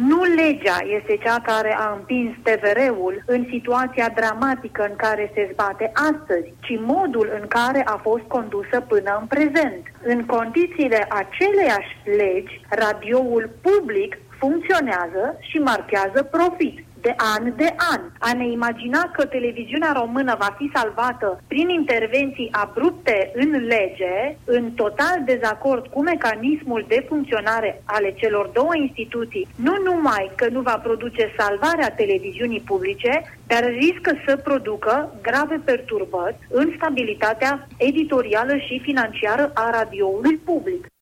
Nu legea este cea care a împins TVR-ul în situația dramatică în care se zbate astăzi, ci modul în care a fost condusă până în prezent. În condițiile aceleiași legi, radioul public funcționează și marchează profit de an de an. A ne imagina că televiziunea română va fi salvată prin intervenții abrupte în lege, în total dezacord cu mecanismul de funcționare ale celor două instituții, nu numai că nu va produce salvarea televiziunii publice, dar riscă să producă grave perturbări în stabilitatea editorială și financiară a radioului public.